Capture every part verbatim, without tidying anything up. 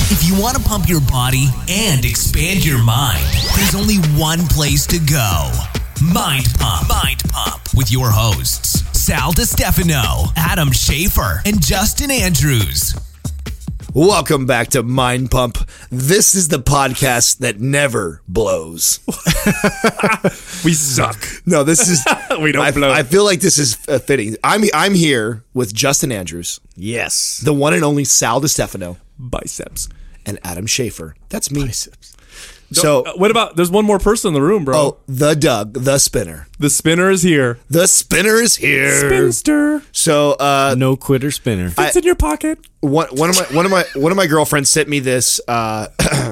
If you want to pump your body and expand your mind, there's only one place to go. Mind Pump. Mind Pump with your hosts, Sal DiStefano, Adam Schafer, and Justin Andrews. Welcome back to Mind Pump. This is the podcast that never blows. We suck. No, this is we don't I, blow. I feel like this is uh, fitting. I'm I'm here with Justin Andrews, Yes. the one and only Sal DiStefano, Biceps. and Adam Schafer. That's me. Biceps. So, Uh, what about, there's one more person in the room, bro. oh, the Doug, the spinner. The spinner is here. The spinner is here. Spinster. So, uh, No quitter spinner. Fits in your pocket. one one of my one of my one of my girlfriends sent me this uh,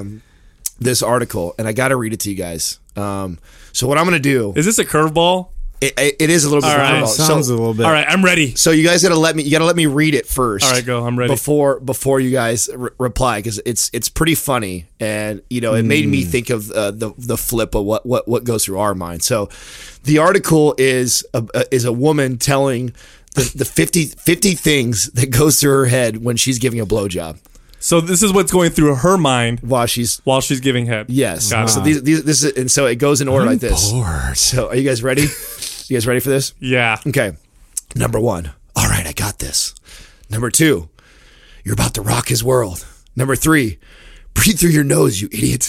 this article, and I got to read it to you guys. Um, so what I'm gonna do, Is this a curveball? it, it is a little bit. All right. difficult. Sounds so, a little bit. All right, I'm ready. So you guys gotta let me. You gotta let me read it first. All right, go. I'm ready. Before before you guys re- reply, because it's it's pretty funny, and you know it made me think of uh, the the flip of what, what what goes through our mind. So, the article is a, a, is a woman telling the, the fifty, fifty things that goes through her head when she's giving a blowjob So this is what's going through her mind while she's while she's giving head. yes. Got it. So these, these this is and so it goes in order like this. So are you guys ready? You guys ready for this? Yeah. Okay. Number one. All right, I got this. Number two. You're about to rock his world. Number three. Breathe through your nose, you idiot.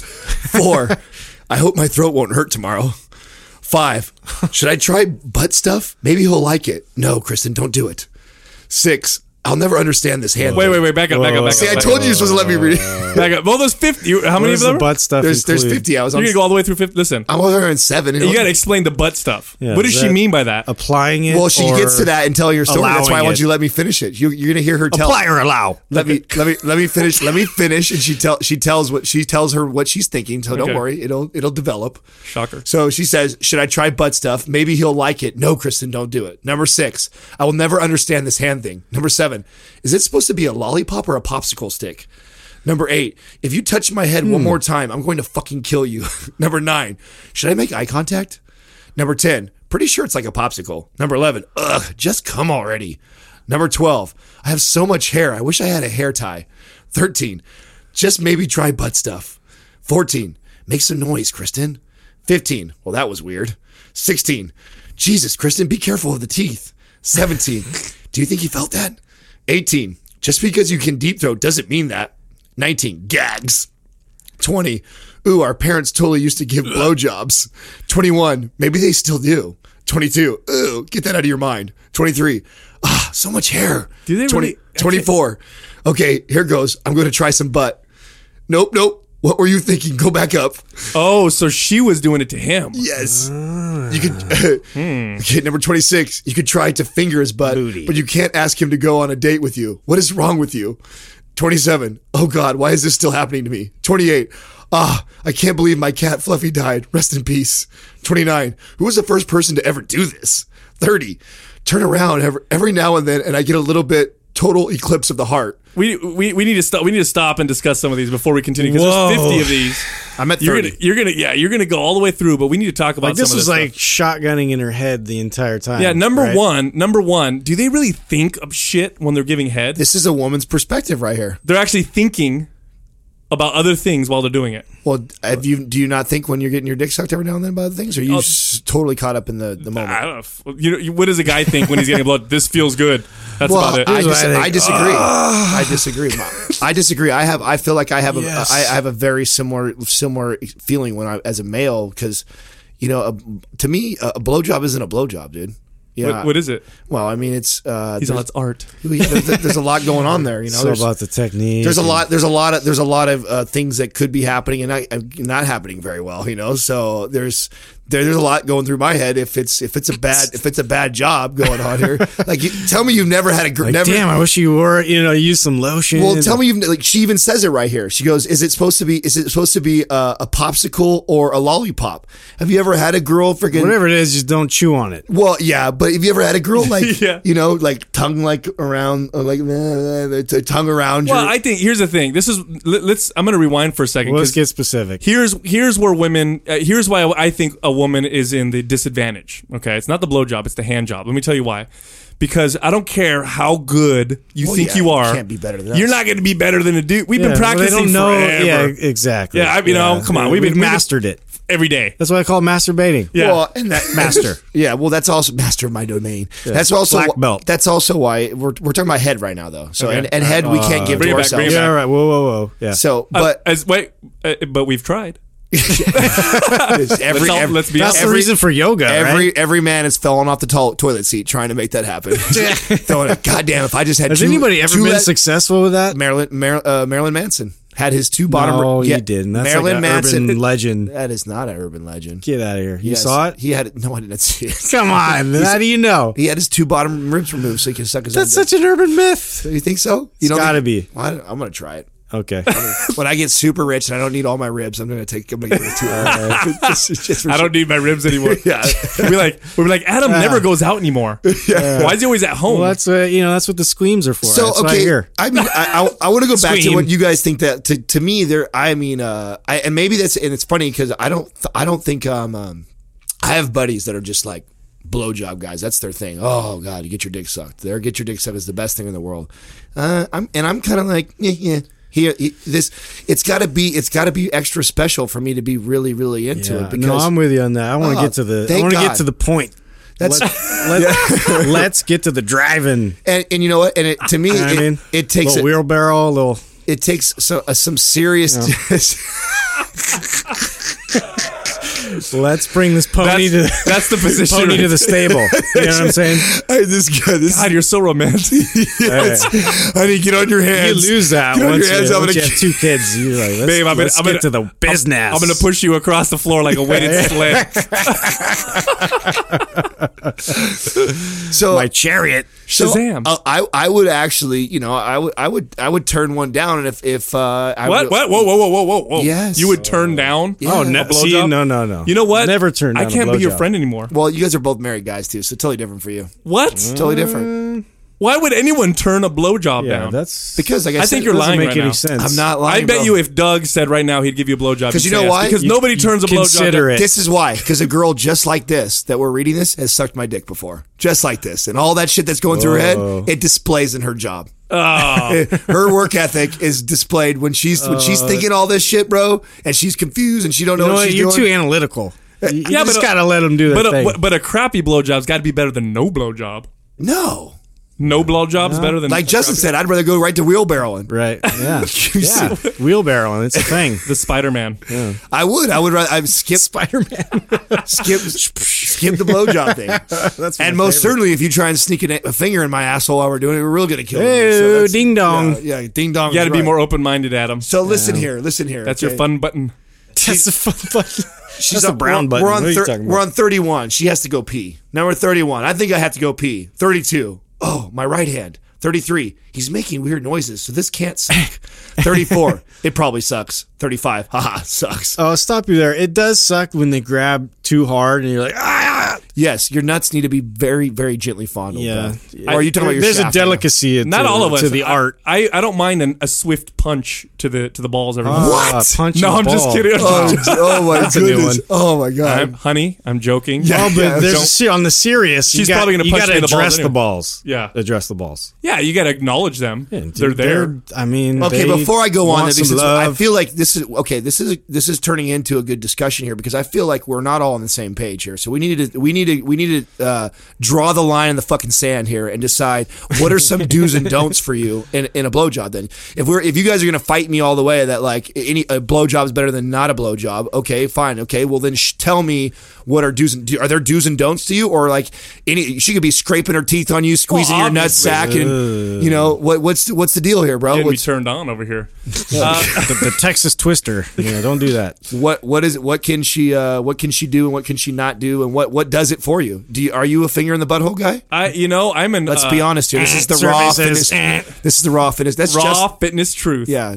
Four. I hope my throat won't hurt tomorrow. Five. Should I try butt stuff? Maybe he'll like it. No, Kristen, don't do it. Six. I'll never understand this hand. Wait, wait, wait. Back up, back up, back See, up. I back told up. you you're supposed to let me read it. Back up. Well, there's fifty. You- How What many of is them? the butt stuff There's, there's included? fifty. I was on. You're going to go all the way through fifty. Listen, I'm on seven. And you got to explain the butt stuff. Yeah, what does is she that mean by that? Applying it. Well, she or gets to that and telling her story. That's why I allowing want it? you to let me finish it. You, you're gonna hear her tell. Apply or allow. Let me let me let me finish. Let me finish. And she tell she tells what she tells her what she's thinking. So don't Okay. worry, it'll it'll develop. Shocker. So she says, "Should I try butt stuff? Maybe he'll like it." No, Kristen, don't do it. Number six, I will never understand this hand thing. Number seven, is it supposed to be a lollipop or a popsicle stick? Number eight, if you touch my head one more time, I'm going to fucking kill you. Number nine, should I make eye contact? Number ten, pretty sure it's like a popsicle. Number eleven, ugh, just come already. Number twelve, I have so much hair. I wish I had a hair tie. thirteen, just maybe try butt stuff. fourteen, make some noise, Kristen. fifteen, well, that was weird. sixteen, Jesus, Kristen, be careful of the teeth. seventeen, do you think he felt that? eighteen, just because you can deep throat doesn't mean that. nineteen, gags. twenty, ooh, our parents totally used to give blowjobs. twenty-one, maybe they still do. twenty-two, ooh, get that out of your mind. twenty-three, ah, so much hair. Do they really- twenty-four, okay, here goes. I'm going to try some butt. Nope, nope. What were you thinking? Go back up. Oh, so she was doing it to him. Yes. You could. Okay, number twenty-six. You could try to finger his butt, Booty. but you can't ask him to go on a date with you. What is wrong with you? twenty-seven. Oh God, why is this still happening to me? twenty-eight. Ah, I can't believe my cat Fluffy died. Rest in peace. twenty-nine. Who was the first person to ever do this? thirty. Turn around every, every now and then, and I get a little bit total eclipse of the heart. We, we we need to stop. We need to stop and discuss some of these before we continue because Whoa. there's fifty of these. I'm at You're thirty. gonna you're gonna yeah you're gonna go all the way through, but we need to talk about Like this some of was this like stuff. shotgunning in her head the entire time. Yeah, number right? one, number one. Do they really think of shit when they're giving head? This is a woman's perspective right here. They're actually thinking about other things while they're doing it. Well, have you do you not think when you're getting your dick sucked every now and then by other things, or are you Oh. s- totally caught up in the, the moment? I don't know. If, you know, you- what does a guy think when he's getting blood? This feels good. That's Well, about it. I, Here's what dis- I think. I disagree. I disagree. I disagree. I have. I feel like I have. A, Yes. I, I have a very similar similar feeling when I as a male because, you know, a, to me a, a blowjob isn't a blowjob, dude. Yeah. what, what is it? Well, I mean, it's uh, He's all, there's, it's art. there's, there's a lot going on there. You know, It's all there's, about the technique. there's a and- lot. There's a lot of. There's a lot of uh, things that could be happening and not, uh, not happening very well. You know, so there's there, there's a lot going through my head. If it's if it's a bad if it's a bad job going on here, like you, tell me you've never had a gr- Like, never. damn, I wish you were, you know, use some lotion. Well, tell me you've like she even says it right here. She goes, "Is it supposed to be? Is it supposed to be uh, a popsicle or a lollipop? Have you ever had a girl freaking Whatever it is, just don't chew on it. Well, yeah, but have you ever had a girl like Yeah. you know like tongue like around uh, like uh, uh, tongue around Well, your I think here's the thing. This is let, let's. I'm going to rewind for a second. Well, let's 'cause get specific. Here's here's where women. Uh, here's why I think a woman is in the disadvantage. Okay, it's not the blowjob; it's the hand job. Let me tell you why. Because I don't care how good you Well, think yeah, you are, you can't be better than you're us. not going to be better than a dude. We've Yeah, been well, they practicing don't know. forever. Yeah, exactly. Yeah, I mean, yeah. oh, come on, Yeah, we've been- we've we've been- mastered it. every day. That's what I call masturbating. Yeah. Well, and that Master. Yeah, well, that's also master of my domain. That's also Black belt. That's also why we're we're talking about head right now, though. So Okay. and, and head we can't give Bring to it back, bring ourselves. it Yeah, all right. Whoa, whoa, whoa. Yeah. So, Uh, but as wait, uh, but we've tried. every Let's all- every, let's be That's honest. the every- reason for yoga, every right? every man is falling off the to- toilet seat trying to make that happen. Throwing it. God damn! If I just had Has two, anybody ever two been le- successful with that? Marilyn Mar- uh, Marilyn Manson had his two bottom. No, yeah, you didn't. That's Marilyn like an Manson. urban legend. That is not an urban legend. Get out of here. You Yes, saw it? He had no, I didn't see it. Come on. How do you know? He had his two bottom ribs removed so he could suck his That's own such an urban myth. dick. You think so? You It's gotta think- be. Well, I don't- I'm gonna try it. Okay. When I get super rich and I don't need all my ribs, I'm gonna take. I'm gonna give it to him. just, just for I don't need my ribs anymore. Yeah. we're like, we're like, Adam never goes out anymore. Why is he always at home? Well, that's uh, you know that's what the squeams are for. So that's what I okay, hear. I mean, I I, I want to go back to Scream. what you guys think that to, to me there. I mean, uh, I and maybe that's and it's funny because I don't I don't think um, um I have buddies that are just like blowjob guys. That's their thing. Oh God, you get your dick sucked. There, get your dick sucked is the best thing in the world. Uh, I'm and I'm kind of like yeah yeah. Here, he- this it's got to be it's got to be extra special for me to be really really into Yeah. it because No, I'm with you on that. I want to Oh, get to the. I thank want to God. get to the point. That's- Let's, let, let's get to the driving. and, and you know what and it, to me You know what it, I mean, it takes little a, wheelbarrow, little. it takes so, uh, some serious Let's bring this pony That's- to that's the position pony right to the stable. You know what I'm saying? Hey, this guy, this God, you're so romantic. yes. Honey, get on your You hands. lose that Get on once, your hands. you, I'm once gonna you have two kids. You're like, let's, Babe, I'm gonna, let's I'm get gonna to the business. I'm, I'm gonna push you across the floor like a weighted sled. so my chariot. so, Shazam. uh, I I would actually, you know, I would I would I would turn one down, and if if uh, I What? would, What? Whoa, whoa, whoa, whoa, whoa, whoa! Yes. You would turn down? Oh, a ne- blowjob? see, no, no, no. You know what? Never turn down I a can't be your blowjob. friend anymore. Well, you guys are both married guys too, so totally different for you. What? Totally different. Why would anyone turn a blowjob Yeah, down? that's Because like I, I said, think you're doesn't lying make right any now. sense. I'm not lying. I bet bro. you if Doug said right now he'd give you a blowjob. 'Cause you'd you know say yes. why? Because You- nobody turns a blowjob consider down. it. This is why, because a girl just like this that we're reading this has sucked my dick before, just like this, and all that shit that's going through her Whoa. head, it displays in her job. Oh. Her work ethic is displayed when she's when she's thinking all this shit, bro, and she's confused and she don't know, You know what what? she's You're doing. too analytical. You, you Yeah, just but- gotta let them do their But thing. a, but a crappy blowjob's got to be better than no blowjob. no, No blowjob's better than like Justin said, I'd rather go right to wheelbarrowing. right? Yeah, You yeah. Wheelbarrow. It's a thing. the Spider-Man. I would, I would, rather, I'd skip, Spider Man. skip, skip the blowjob thing. That's And my most favorite. certainly, if you try and sneak a, a finger in my asshole while we're doing it, we're really gonna kill Hey, you. So that's- ding dong. Yeah, yeah, ding dong. You got to is be right. more open-minded, Adam. So listen here, listen here. That's okay? your fun button. That's the fun button. She's That's the on- brown we're, button. We're What on, are you thir- talking we're about? on thirty-one. She has to go pee. Number thirty-one. I think I have to go pee. thirty-two. Oh, my right hand. thirty-three. He's making weird noises, so this can't suck. thirty-four. It probably sucks. thirty-five. Haha, sucks. Oh, I'll stop you there. It does suck when they grab too hard and you're like, ah. Yes, your nuts need to be very, very gently fondled. Yeah. though. Or are you talking about your There's shaft? a delicacy Not to, all of us. to the I- art. I, I don't mind an, a swift punch to the to the balls every once in a while. Ah, punch No, the I'm just ball. kidding. Oh, oh my That's a new goodness. one. Oh my god. I'm, honey, I'm joking. Yeah. Oh, but Yeah, there's don't- a se- on the serious. She's you got, probably gonna you punch gotta me in the balls address the anyway. balls. Yeah. address the balls. Yeah, you got to acknowledge them. Yeah, They're dude, there. I mean, Okay, they before I go on, want to this some is, I love. feel like this is okay. This is this is turning into a good discussion here because I feel like we're not all on the same page here. So we need to we need to we need to uh, draw the line in the fucking sand here and decide what are some do's and don'ts for you in, in a blowjob. Then, if we're if you guys are gonna fight me all the way that like any a blowjob is better than not a blowjob, okay, fine, okay. Well, then sh- tell me what are do's and do, are there do's and don'ts to you, or like any she could be scraping her teeth on you, squeezing Well, your nut obviously. sack, and you know what what's the, what's the deal here, bro? Getting me What's, turned on over here. the, the Texas Twister. You know, don't do that. What what is it? What can she uh, what can she do and what can she not do and what what does it for you? Do you, are you a finger in the butthole guy? I, you know, I'm an. Let's uh, be honest here. This is the survey raw says, fitness. This is the raw fitness. That's Raw just fitness truth. yeah.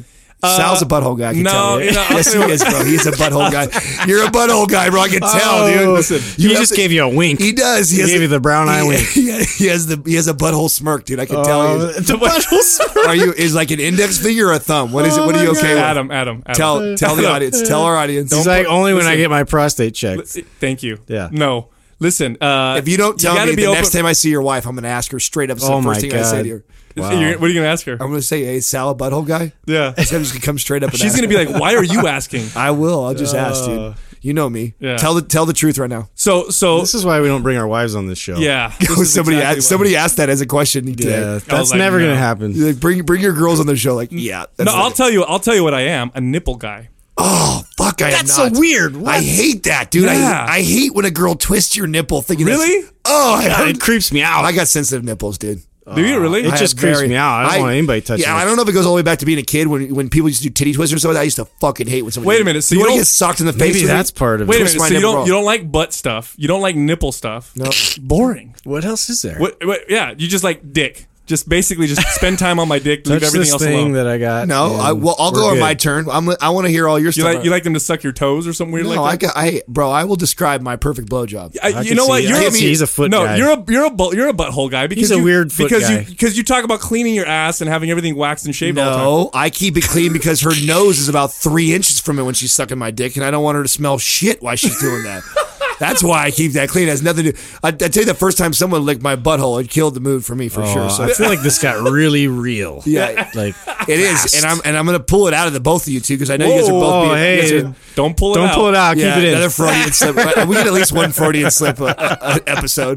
Sal's a butthole guy. I can no, tell you. you know, I'll yes, tell he you is, bro. He's a butthole guy. You're a butthole guy, bro. I can tell, dude. Oh, Listen, he you have just to- gave you a wink. He does. He, He has gave the- you the brown eye he, wink. He, he has the he has a butthole smirk, dude. I can tell Oh, you. the butthole smirk. Are you is like an index finger or a thumb? What is it? What are you Oh my okay with? Adam, Adam, Adam. Tell tell the audience. Tell our audience. He's like, only when I get my prostate checked. Thank you. Yeah. No. Listen. Uh, If you don't tell gotta me be the open- next time I see your wife, I'm going to ask her straight up. It's Oh the my first thing I say God. to her. Wow. You're- what are you gonna ask her? I'm going to say, "Hey, Sal, a butthole guy." Yeah. I'm just going to come straight up. And She's ask gonna be her. like, "Why are you asking?" "I will. I'll just ask, dude. You know me. Yeah. Tell the tell the truth right now." So, so This is why we don't bring our wives on this show. yeah. this is somebody exactly asked, why. somebody asked that as a question today. Yeah, that's like, never no. gonna happen. Like, bring bring your girls on the show. Like, yeah. That's No, I'll like- tell you. I'll tell you what I am. A nipple guy. Oh fuck! I That's am not. so weird. I What? hate that, dude. Yeah. I I hate when a girl twists your nipple. Thinking that's- Really? Oh, I God, heard- it creeps me out. I got sensitive nipples, dude. Do you really? It I just have creeps very- me out. I don't want anybody touching Yeah, it. I don't know if it goes all the way back to being a kid when when people used to do titty twisters or something. I used to fucking hate when somebody. Wait a minute, so you, you want to don't- get socked in the face? Maybe with that's it? part of Wait a it. Twist minute. my So you nipple don't wrong. you don't like butt stuff. You don't like nipple stuff. No. Boring. What else is there? What, what? Yeah. You just like dick. Just basically just spend time on my dick. Leave Touch everything this else thing alone. that I got. No, and I, well, I'll we're go on good. my turn. I'm, I want to hear all your You stuff. like you like them to suck your toes or something weird no, I like that? got, I, bro, I will describe my perfect blowjob. I, I you can know what? see- You're I a, can see he's a foot no, guy. you're a you're a bu- you're a butthole guy because He's a you, weird foot because guy. you because you talk about cleaning your ass and having everything waxed and shaved all the time. No, I keep it clean because her nose is about three inches from it when she's sucking my dick, and I don't want her to smell shit while she's doing that. That's why I keep that clean. It has nothing to. I, I tell you, the first time someone licked my butthole, it killed the mood for me for Oh, sure. So I feel like this got really real. yeah, Like it is, and I'm and I'm gonna pull it out of the both of you two because I know you guys are both. Whoa, being, hey, you guys are- Don't pull it don't out. pull it out. yeah, Keep it in. another Freudian slip. We get at least one Freudian slip uh, uh, episode.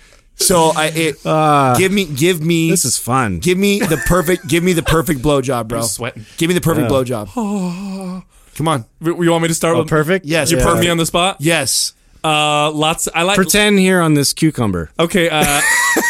So I it, Uh, give me give me This is fun. give me the perfect give me the perfect blowjob, bro. I'm sweating. Give me the perfect Yeah. blowjob. Come on. W- You want me to start Oh, with perfect. Yes, You yeah. put me on the spot. Yes. Uh, lots. I like. Pretend here on this cucumber. Okay. Uh,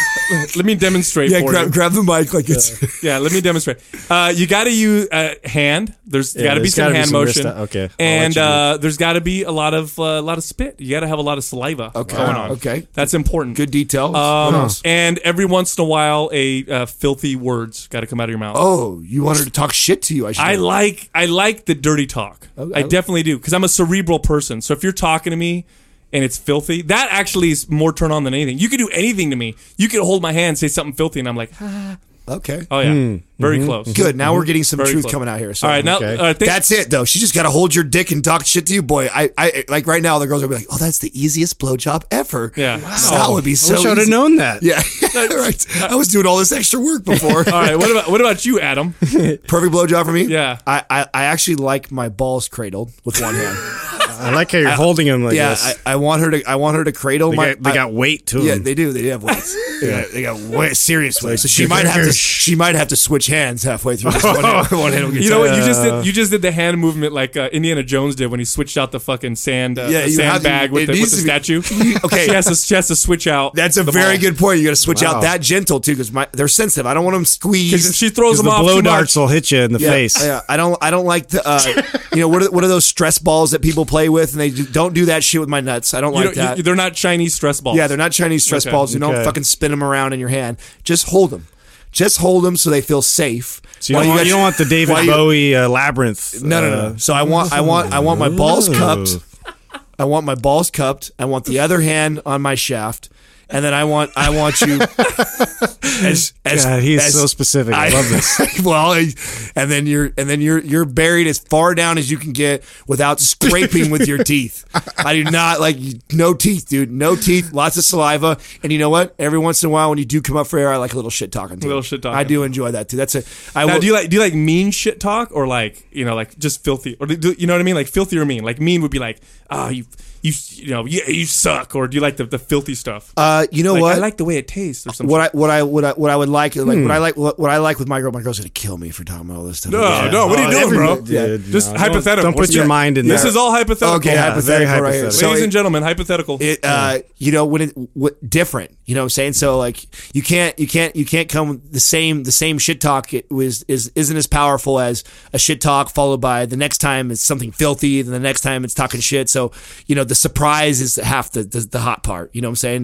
let me demonstrate Yeah, for grab, you. grab the mic like it's. Yeah, let me demonstrate. Uh, you got to use uh, hand. There's Yeah, got to be there's some gotta be hand some wrist- motion. okay, I'll let and you do it. uh, there's got to be a lot of uh, lot of spit. You got to have a lot of saliva Okay. going on. Okay. That's important. Good detail. Um, What else? and every once in a while, a uh, filthy words got to come out of your mouth. Oh, you want her to talk shit to you? I should. I like I like the dirty talk. Okay. I definitely do because I'm a cerebral person. So if you're talking to me and it's filthy, that actually is more turn on than anything. You could do anything to me. You could hold my hand, say something filthy, and I'm like, ah. Okay. Oh yeah, very close. Good. Now we're getting some Very truth close. coming out here. So. All right, now Okay. uh, thank- That's it, though. She just got to hold your dick and talk shit to you, boy. I, I like right now. The girls are gonna be like, "Oh, that's the easiest blowjob ever." Yeah. Sal would be so. I wish I would have easy. known that. Yeah, right. I was doing all this extra work before. All right, what about what about you, Adam? Perfect blowjob for me. Yeah. I, I, I actually like my balls cradled with one hand. I like how you're holding him like yeah, this. I, I want her to. I want her to cradle they my. got, they I- got weight to Yeah, them. they do. They have weights. They got, they got way, serious weights. So she big might have to. fingers. She might have to switch hands halfway through this one. hand- one hand will get You know what? You tired. just did. You just did the hand movement like uh, Indiana Jones did when he switched out the fucking sand, uh, Yeah, the you have sand to- bag with it the, with needs the to be- statue. Okay. she has to she has to switch out. That's a the very ball. good point. You got to switch Wow. out that gentle too, because they're sensitive. I don't want them 'Cause squeezed. if she throws Because them the off blow too darts much. will hit you in the yeah, face. yeah. I don't. I don't like the. Uh, you know what? Are, what are those stress balls that people play with? And they do, don't do that shit with my nuts. I don't You like don't- you- that. they're not Chinese stress balls. Yeah, they're not Chinese stress Okay. balls. You don't Okay. fucking spin them around in your hand. Just hold them. Just hold them so they feel safe. So you While don't, want, got you don't want the David while you- Bowie uh, labyrinth. No, no, no. uh, no. So I want, I want, I want my balls cupped. I want my balls cupped. I want the other hand on my shaft, and then I want, I want you. As, as, God, he is as- so specific. I, love this. well, and then you're, and then you're, you're buried as far down as you can get without scraping with your teeth. I do not like no teeth, dude. No teeth. Lots of saliva. And you know what? Every once in a while, when you do come up for air, I like a little shit talking. Too. A little shit talking. I do enjoy that too. That's a. I Now, will, do you like do you like mean shit talk or like you know like just filthy or do, you know what I mean like filthy or mean like mean would be like oh you you you know you, you suck or do you like the, the filthy stuff? Uh, you know like, what? I like the way it tastes or something. what I what I what I what I would like like Hmm. what I like what, what I like with my girl. My girl's gonna kill me for talking about all this stuff. No, Yeah. no, what are you Oh, doing, bro? everybody- yeah, Just no, hypothetical. Don't, don't put your Yeah. mind in This that. is all hypothetical. Okay, Yeah, hypothetical, very right here. hypothetical. So Ladies it- and gentlemen, hypothetical. It uh you know when it what, different you know what I'm saying so like you can't you can't you can't come with the same the same shit talk it was is isn't as powerful as a shit talk followed by the next time it's something filthy then the next time it's talking shit so you know the surprise is half the the, the hot part you know what I'm saying is not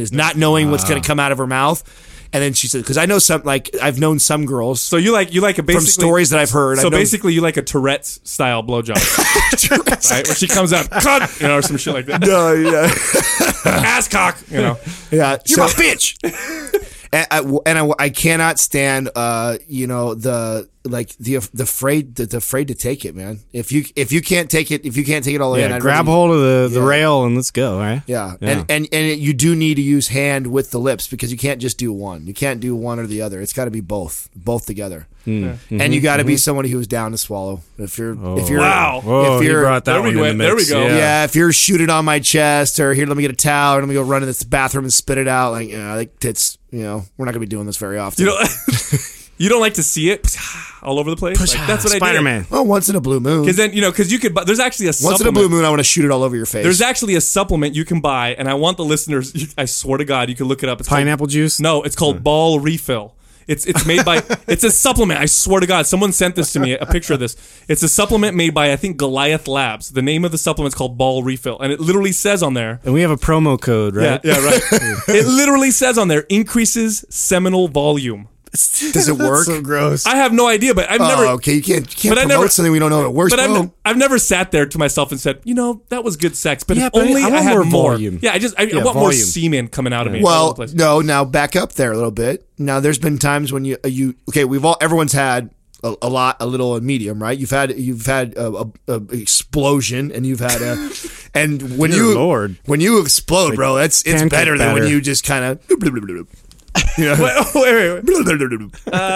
knowing what's going to come out of her mouth. And then she said, because I know some, like I've known some girls. So you like you like a basically from stories that I've heard. So I've known, basically, you like a Tourette's style blowjob, right? Where she comes out, cut, you know, or some shit like that. No, yeah, ass cock, you know. Yeah, you're so, a bitch. And, I, and I, I cannot stand, uh, you know, the like the the afraid the, the afraid to take it, man. If you if you can't take it, if you can't take it all Yeah, in, I'd grab rather- hold of the, the Yeah. rail and let's go, right? Yeah, Yeah. and and and it, you do need to use hand with the lips because you can't just do one. You can't do one or the other. It's got to be both, both together. Yeah. And you got to be somebody who's down to swallow. If you're, if you're, Wow. Whoa, if he you're, brought that There we one in went. the There mix. we go. Yeah. yeah, if you're shooting on my chest or here, let me get a towel, or let me go run to this bathroom and spit it out. Like, you know, like tits. You know, we're not gonna be doing this very often. You know, you don't like to see it all over the place. Like, that's what I did. Spider-Man. well, once in a blue moon. Because then you know, because you could. buy- There's actually a Once in a supplement. blue moon, I want to shoot it all over your face. There's actually a supplement you can buy, and I want the listeners. You, I swear to God, you can look it up. It's called- Pineapple juice? No, it's called Ball Refill. It's it's made by it's a supplement. I swear to God, someone sent this to me, a picture of this. It's a supplement made by I think Goliath Labs. The name of the supplement is called Ball Refill, and it literally says on there. And we have a promo code, right? Yeah, yeah, right. It literally says on there increases seminal volume. Does it work? That's so gross. I have no idea, but I've oh, never. okay. You can't, you can't But I promote never- something we don't know if it works. But I've, bro. ne- I've never sat there to myself and said, you know, that was good sex. But Yeah, if but only I I, want had more more. volume. Yeah, I just I, I Yeah, want more volume. semen coming out of me. all Well, over the place. no. Now back up there a little bit. Now, there's been times when you you okay. We've all everyone's had a, a lot, a little, and medium, right? You've had you've had a, a, a explosion, and you've had a, and when Dear you Lord. when you explode, bro, that's it's pancake better than when batter. you just kind of. You know? wait, wait, wait.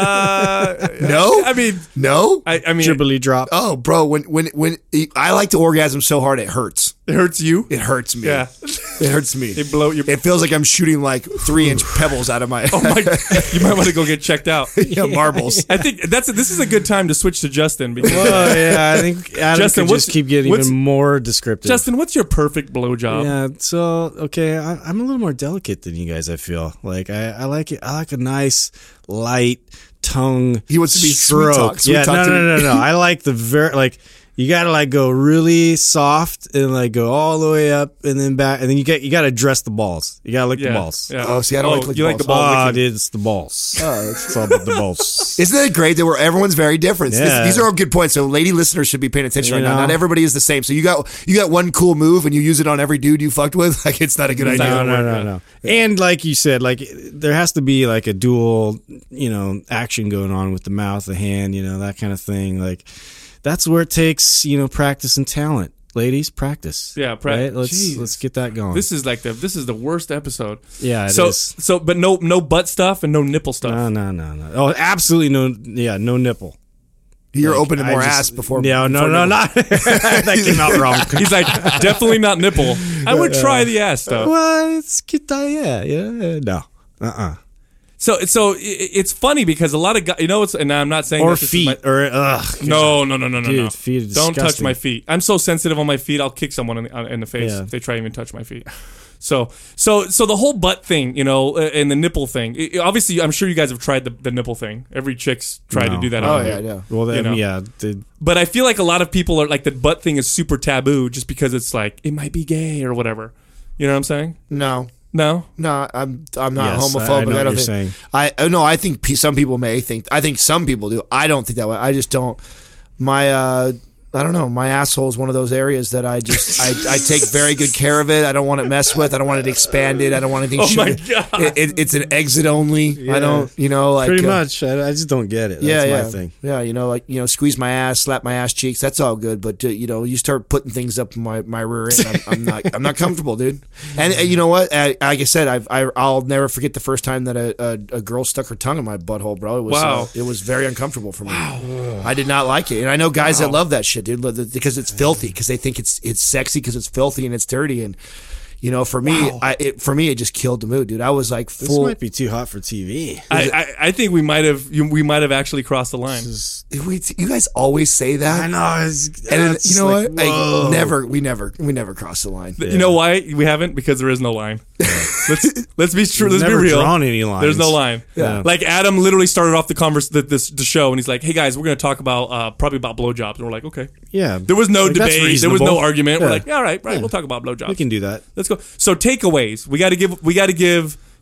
Uh, no, I mean, no. I, I mean, Dribbly drop. Oh, bro, when when when I like to orgasm so hard it hurts. it hurts you. It hurts me. Yeah. It hurts me. They blow your. It feels like I'm shooting like three inch pebbles out of my, Oh my! You might want to go get checked out. yeah, marbles. I think that's this is a good time to switch to Justin because Oh, yeah, I think Adam Justin, could what's- just keep getting what's- even more descriptive. Justin, what's your perfect blowjob? Yeah, so okay, I, I'm a little more delicate than you guys. I feel like I, I like it. I like a nice light tongue. He wants to be stroke. sweet talk, sweet yeah, talk no, to no, me. no, no. I like the very like you got to like go really soft and like go all the way up and then back and then you get you got to dress the balls. You got to lick Yeah, the balls. yeah. Oh, see, I don't like lick you the like the balls. ball. Oh, licking. dude, it's the balls. Oh, It's all about the balls. Isn't it great that we're everyone's very different? This- Yeah. these are all good points. So, lady listeners should be paying attention You right now. know. Not everybody is the same. So you got you got one cool move and you use it on every dude you fucked with. Like it's not a good It's idea. not No, gonna no, work, no, no. And like you said, like there has to be like a dual, you know, action going on with the mouth, the hand, you know, that kind of thing. Like that's where it takes, you know, practice and talent. Ladies, practice. Yeah, pra- right? Let's Jeez. let's get that going. This is like the this is the worst episode. yeah, it so is. so, but no no butt stuff and no nipple stuff. No, no, no, no. Oh, absolutely no. Yeah, no nipple. You're Like, open to I more just- ass before. Yeah, no, before no, nipple. not that came out wrong. He's like definitely not nipple. I would try the ass though. Well, it's get that. Yeah, yeah. No, uh, uh So so i- it's funny because a lot of guys, you know, it's and I'm not saying Or that this is feet, my- or ugh. no, no, no, no, no, Dude, no. feet are Don't touch disgusting. my feet. I'm so sensitive on my feet. I'll kick someone in the, in the face Yeah. if they try to even touch my feet. So, so, so the whole butt thing, you know, uh, and the nipple thing. i- Obviously, I'm sure you guys have tried the, the nipple thing. Every chick's tried to No. do that. Oh on yeah, you. yeah. Well, then, You know. yeah. The, But I feel like a lot of people are like the butt thing is super taboo just because it's like it might be gay or whatever. You know what I'm saying? No. No. No, I'm I'm not Yes, I- homophobic. I I, know what don't you're think. saying. I oh, no, I think pe- some people may think. I think some people do. I don't think that way. I just don't. My uh, I don't know. My asshole is one of those areas that I just I, I take very good care of it. I don't want it messed with. I don't want it expanded. I don't want anything. Oh my shooting- God. It, it, it's an exit only. I don't. You know, like pretty uh, much. I, I just don't get it. That's yeah, my yeah, thing. yeah. You know, like you know, squeeze my ass, slap my ass cheeks. That's all good, but uh, you know, you start putting things up my, my rear end. I'm, I'm not, I'm not comfortable, dude. And uh, you know what? Uh, like I said, I've, I, I'll never forget the first time that a, a, a girl stuck her tongue in my butthole, bro. It was, Wow. uh, it was very uncomfortable for me. Wow. I did not like it, and I know guys that love that shit, dude, because it's filthy, because they think it's, it's sexy, because it's filthy and it's dirty, and. You know, for me, I, it, for me, it just killed the mood, dude. I was like This full. might be too hot for T V. I, I, I think we might have you- we might have actually crossed the line. We, you guys always say that. I know. It's, And then, it's you know like, what? Like, whoa. never, we never, we never cross the line. You know why we haven't? Because there is no line. let's let's be true. Let's Never be real. drawn any lines. There's no line. Yeah. Like Adam literally started off the converse the, this the show, and he's like, "Hey guys, we're going to talk about uh, probably about blowjobs." And we're like, "Okay." Yeah. There was no Like, that's debate. There was reasonable. no argument. We're Yeah. like, "Yeah, all right, right. Yeah. We'll talk about blowjobs." We can do that. Let's go. So takeaways. We got to give. We got to give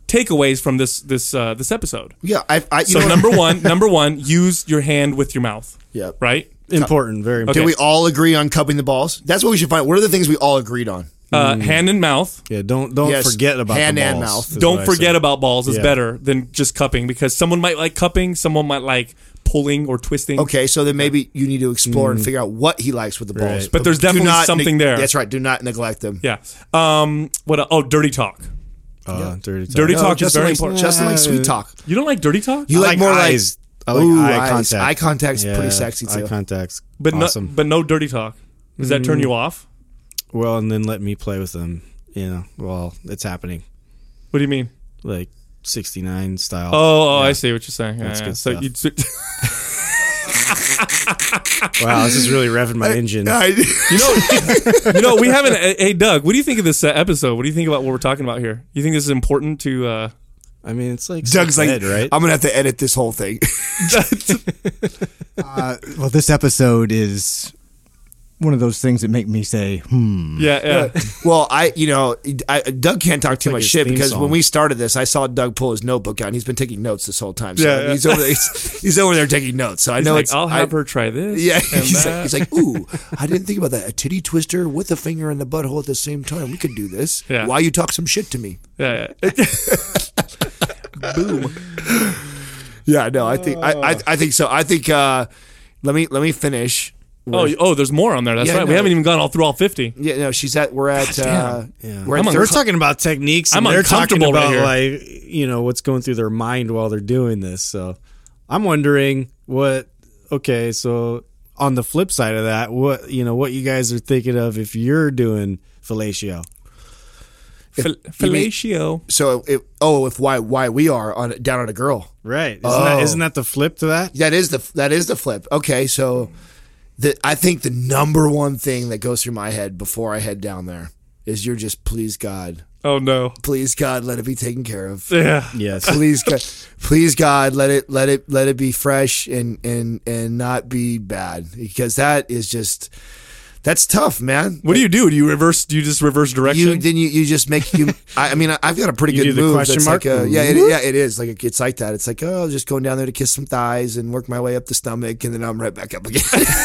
takeaways from this this uh, this episode. Yeah, I. I you So know, number one, number one, use your hand with your mouth. Yeah. Right. Important, very important. Did we all agree on cupping the balls? That's what we should find. What are the things we all agreed on? Uh, hand and mouth. Yeah, don't don't Yes, forget about hand the and balls, mouth. is Don't what I forget say. about balls is Yeah. better than just cupping, because someone might like cupping, someone might like pulling or twisting. Okay, so then maybe you need to explore and figure out what he likes with the balls. Right. But there's Do definitely not something neg- there. That's right. Do not neglect them. Yeah. Um. What? el- Oh, dirty talk. Uh, dirty talk. Dirty No, talk is Justin very likes, important. Justin likes sweet talk. You don't like dirty talk? You I like, like more eyes. like I like Ooh, eye eyes. contact. Eye contact's Yeah, pretty sexy too. Eye contact's but awesome. no, but no dirty talk. Does that turn you off? Well, and then let me play with them. You know, while it's happening, What do you mean? like sixty-nine style. Oh, oh Yeah. I see what you're saying. Yeah, That's yeah. good So stuff. you, Wow, this is really revving my engine. I- you know, you know, we haven't. Hey, Doug, what do you think of this uh, episode? What do you think about what we're talking about here? You think this is important to? Uh, I mean, it's like Doug's like, ed, right? I'm gonna have to edit this whole thing. Uh, well, this episode is one of those things that make me say, hmm. yeah, yeah. Well, I, you know, I, Doug can't talk too like much his shit theme because song. when we started this, I saw Doug pull his notebook out and he's been taking notes this whole time. So Yeah, yeah. he's over there, he's, he's over there taking notes. So I He's know like, it's. I'll have I, her try this. Yeah, and he's that. like, he's like, ooh, I didn't think about that. A titty twister with a finger in the butthole at the same time. We could do this. Yeah. Why you talk some shit to me? yeah, yeah. Boom. Yeah, no, I think I, I, I think so. I think. uh Let me let me finish. Oh, you- oh, there's more on there. That's Yeah, right. We no. haven't even gone all through all fifty. Yeah, no, she's at. We're at. Uh, Yeah. We're I'm at on- We're thirteen. talking about techniques, and I'm they're talking uncomfortable about right like you know what's going through their mind while they're doing this. So I'm wondering what. Okay, so on the flip side of that, what you know, what you guys are thinking of if you're doing fellatio? Fel- you mean- fellatio. So, it, oh, if why why we are on down on a girl. Right? Isn't, Oh. that, isn't that the flip to that? That is the that is the flip. Okay, so the I think the number one thing that goes through my head before I head down there is you're just please God, Oh no. please God, let it be taken care of. Yeah. Yes. Please God, please God, let it let it let it be fresh and and and not be bad, because that is just that's tough, man. What do you do? Do you reverse? Do you just reverse direction? You then you, you just make you. I, I mean, I- I've got a pretty You good do the move. question that's mark? like a, yeah, it, yeah, it is like it's like that. It's like oh, just going down there to kiss some thighs and work my way up the stomach, and then I'm right back up again.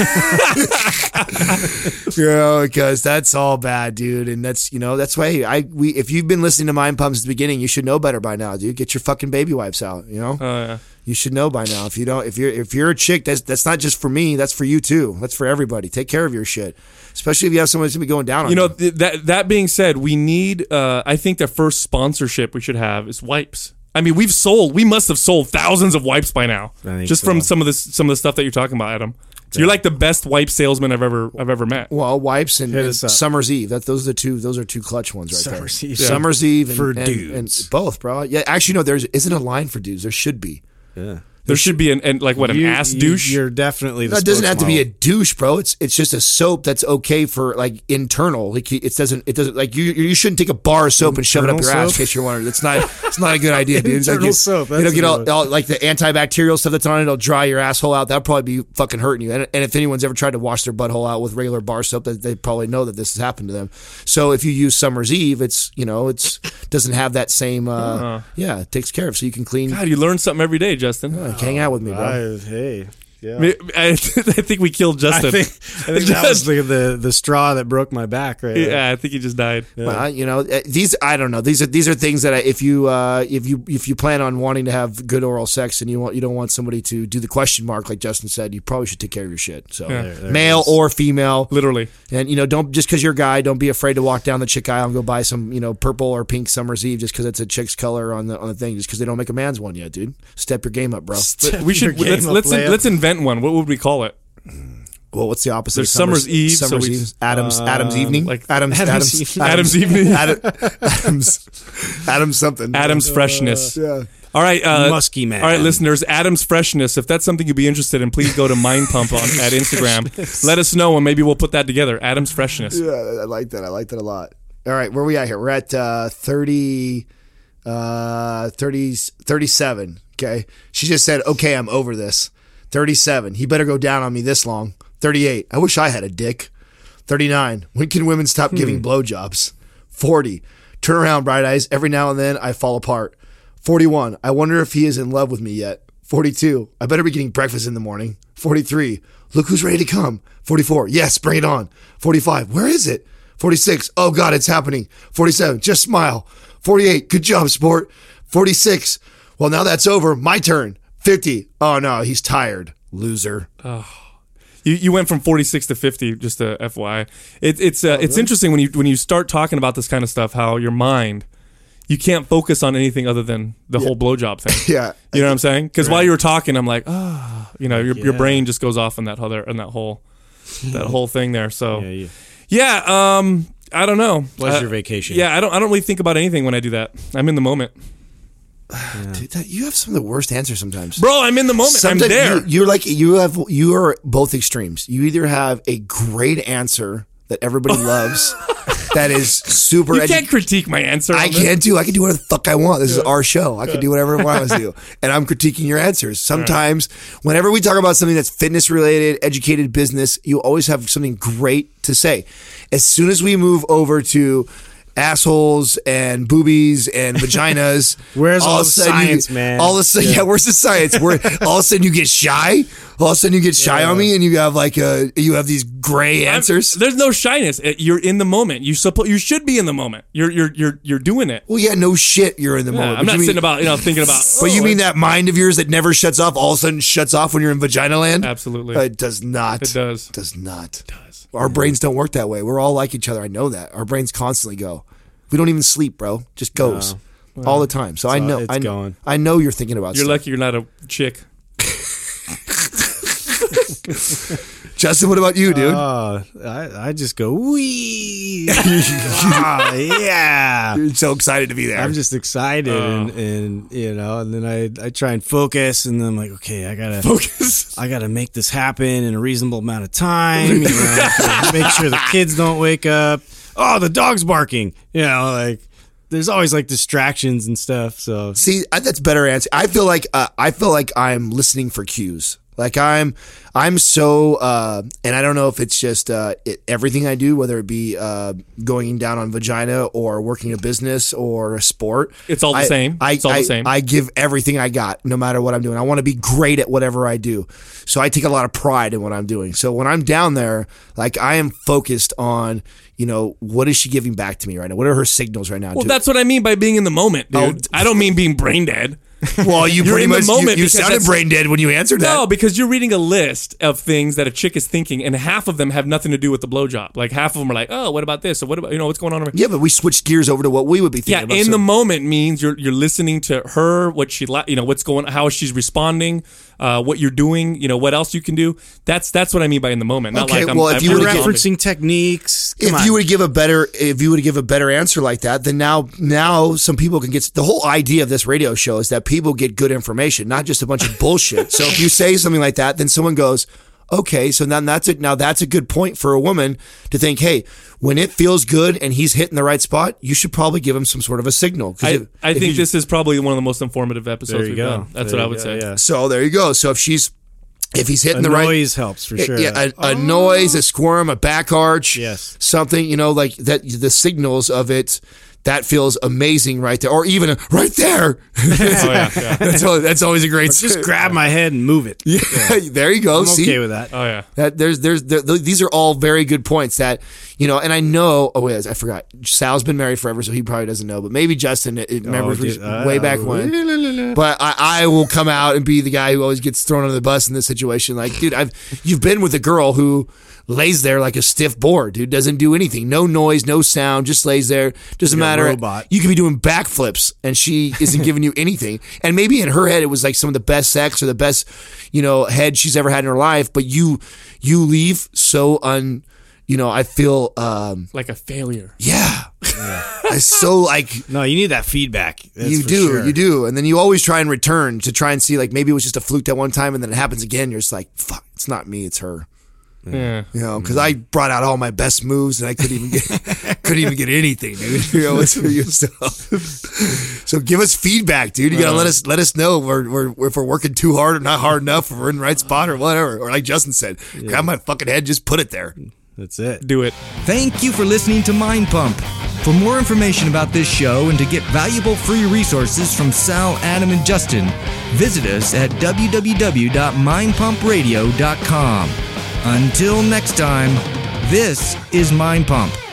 You know, because that's all bad, dude. And that's you know that's why I we if you've been listening to Mind Pumps at the beginning, you should know better by now, dude. Get your fucking baby wipes out. You know, Oh yeah. you should know by now. If you don't, if you're if you're a chick, that's that's not just for me. That's for you too. That's for everybody. Take care of your shit, especially if you have someone who's gonna be going down on You know, you. th- that that being said, we need. Uh, I think the first sponsorship we should have is wipes. I mean, we've sold. We must have sold thousands of wipes by now, I think just so. from some of this, some of the stuff that you're talking about, Adam. So you're like the best wipe salesman I've ever, I've ever met. Well, wipes and, Hit and us up. Summer's Eve. That those are the two. Those are two clutch ones right Summer's there. Eve. Summer's Eve and, For and- dudes. and both, bro. Yeah, actually, no. There's isn't a line for dudes. There should be. Yeah. There should be an, an like what an You- ass you- douche. You're definitely the No, it doesn't have to be a spokesmodel. douche, bro. It's it's just a soap that's okay for like internal. Like it doesn't it doesn't like you you shouldn't take a bar of soap and shove it up your Internal ass. In soap? case you're wondering, it's not it's not a good idea, dude. It's like Internal you, soap, It'll that's get a all, good all like the antibacterial stuff that's on it. It'll dry your asshole out. That'll probably be fucking hurting you. And, and if anyone's ever tried to wash their butthole out with regular bar soap, they, they probably know that this has happened to them. So if you use Summer's Eve, it's you know it's doesn't have that same uh, yeah it takes care of so you can clean. God, you learn something every day, Justin. Like, hang out with me, bro. I, hey. Yeah. I, I, I think we killed Justin. I think, I think that was the, the the straw that broke my back, right? yeah, I think he just died. Well, you know, uh, these I don't know. These are these are things that I, if you uh, if you if you plan on wanting to have good oral sex and you want you don't want somebody to do the question mark like Justin said, you probably should take care of your shit. So Yeah. There- there male it is. or female, Literally. and you know, don't just because you're a guy, don't be afraid to walk down the chick aisle and go buy some you know purple or pink Summer's Eve just because it's a chick's color on the on the thing. Just because they don't make a man's one yet, dude. Step your game up, bro. We should Your let's game let's, up, layup. let's invent one. What would we call it? Well, what's the opposite? There's of Summer's, Summer's Eve, so Summer's we Eve. just- Adam's Adam's evening. like Adam's Adam's Adam's evening. Adam's evening. Adam- Adam's Adam's something. Adam's freshness. Yeah. All right, uh, Musky man. All right, listeners, Adam's freshness. If that's something you'd be interested in, please go to Mind Pump on at Instagram. Let us know, and maybe we'll put that together. Adam's freshness. Yeah, I like that. I like that a lot. All right, where are we at here? We're at uh, thirty, uh, thirty, thirty-seven. Okay. She just said, okay, I'm over this. thirty-seven. He better go down on me this long. thirty-eight. I wish I had a dick. thirty-nine. When can women stop giving blowjobs? forty. Turn around, bright eyes. Every now and then I fall apart. forty-one. I wonder if he is in love with me yet. forty-two. I better be getting breakfast in the morning. forty-three. Look who's ready to come. forty-four. Yes, bring it on. forty-five. Where is it? forty-six. Oh God, it's happening. forty-seven. Just smile. forty-eight. Good job, sport. forty-six. Well, now that's over. My turn. fifty. Oh no, he's tired. Loser. You you went from forty-six to fifty, just a F Y I. It, it's uh, it's interesting when you when you start talking about this kind of stuff, how your mind, you can't focus on anything other than the whole blowjob thing. Yeah. You know what I'm saying? Because while you were talking, I'm like, ah, you know, your your Yeah. brain just goes off in that other in that whole that whole thing there. So Yeah, yeah, yeah. um, I don't know. Was Uh, your vacation? Yeah, I don't I don't really think about anything when I do that. I'm in the moment, Dude, that, you have some of the worst answers sometimes. bro. I'm in the moment. Sometimes I'm there. You, you're like you have you are both extremes. You either have a great answer that everybody loves, that is super. You edu- can't critique my answer. I on this. can't do. I can do whatever the fuck I want. This is our show. I can do whatever I want to do, and I'm critiquing your answers. Sometimes, whenever we talk about something that's fitness related, educated business, you always have something great to say. As soon as we move over to assholes and boobies and vaginas, Where's all of a the sudden you science, get- man? All of a sudden, yeah. Where's the science? Where all of a sudden you get shy. All of a sudden you get shy on me, and you have like a you have these gray I'm- answers. There's no shyness. It- You're in the moment. You suppo- You should be in the moment. You're you're you're you're doing it. Well, yeah, no shit. You're in the Yeah, moment. I'm But not you mean- sitting about you know thinking about. But you oh, mean that mind of yours that never shuts off, all of a sudden shuts off when you're in vagina land? Absolutely. Uh, it does not. It does. Does not. It does. Our brains don't work that way. We're all like each other. I know that. Our brains constantly go. We don't even sleep, bro. Just goes all the time. So I all- know. it's I, going. I know you're thinking about. You're stuff. lucky you're not a chick. Justin. What about you, dude? Oh, I, I just go wee. Ah, yeah. You're so excited to be there. I'm just excited, and, and you know, and then I I try and focus, and then I'm like, okay, I gotta focused. I gotta make this happen in a reasonable amount of time. You know, make sure the kids don't wake up. Oh, the dog's barking. You know, like there's always like distractions and stuff. So See, I, that's better answer. I feel like uh, I feel like I'm listening for cues. Like I'm, I'm so, uh, and I don't know if it's just uh, it, everything I do, whether it be uh, going down on vagina or working a business or a sport. It's all the I- same. I, It's all the I- same. I give everything I got, no matter what I'm doing. I want to be great at whatever I do. So I take a lot of pride in what I'm doing. So when I'm down there, like I am focused on, you know, what is she giving back to me right now? What are her signals right now? Well, Do- that's what I mean by being in the moment, dude. Oh, d- I don't mean being brain dead. well, you You're pretty in the much you- moment you, because sounded that's- brain dead when you answered that. No, because you're reading a list of things that a chick is thinking, and half of them have nothing to do with the blowjob. Like half of them are like, "Oh, what about this? Or what about you know what's going on?" Over Yeah, but we switched gears over to what we would be thinking Yeah, about. in So- the moment means you're you're listening to her, what she li- you know what's going, how she's responding, uh, what you're doing, you know what else you can do. That's that's what I mean by in the moment. Not Okay, like I'm, well, if I'm you you're were really zombie. referencing techniques. Come if on. you would give a better, if you would give a better answer like that, then now, now some people can get. The whole idea of this radio show is that people get good information, not just a bunch of bullshit. So if you say something like that, then someone goes, "Okay, so now that's it. Now that's a good point for a woman to think. Hey, when it feels good and he's hitting the right spot, you should probably give him some sort of a signal." 'Cause I, if- I if think you- this is probably one of the most informative episodes there you we've go. done. That's There what I you would go, say. Yeah. So there you go. So if she's, if he's hitting A the right. noise helps for sure. Yeah, a, a noise, a squirm, a back arch, Yes. something, you know, like that. The signals of it, that feels amazing right there, or even a, right there. Oh, yeah, yeah. that's, always, that's always a great. Just grab my head and move it. Yeah, there you go. I'm See, okay with that. Oh yeah. that there's there's there, these are all very good points that you know, and I know. Oh wait, I forgot. Sal's been married forever, so he probably doesn't know. But maybe Justin it, it remembers dude, uh, way back when. But I, I will come out and be the guy who always gets thrown under the bus in this situation. Like, dude, I've you've been with a girl who lays there like a stiff board, dude. Doesn't do anything, no noise, no sound, just lays there. Doesn't Like a matter. robot. You could be doing backflips and she isn't giving you anything. And maybe in her head it was like some of the best sex or the best, you know, head she's ever had in her life. But you, you leave so un, you know, I feel, um, Like a failure. yeah, it's so like. No, you need that feedback. That's you for do, sure. you do, and then you always try and return to try and see like maybe it was just a fluke that one time, and then it happens again. You're just like, fuck, it's not me, it's her. Yeah. You know, because I brought out all my best moves and I couldn't even get couldn't even get anything, dude. You know, it's for you. So, so give us feedback, dude. You gotta let us let us know if we're, we're if we're working too hard or not hard enough, if we're in the right spot or whatever. Or like Justin said, grab my fucking head, just put it there. That's it. Do it. Thank you for listening to Mind Pump. For more information about this show and to get valuable free resources from Sal, Adam, and Justin, visit us at w w w dot mind pump radio dot com. Until next time, this is Mind Pump.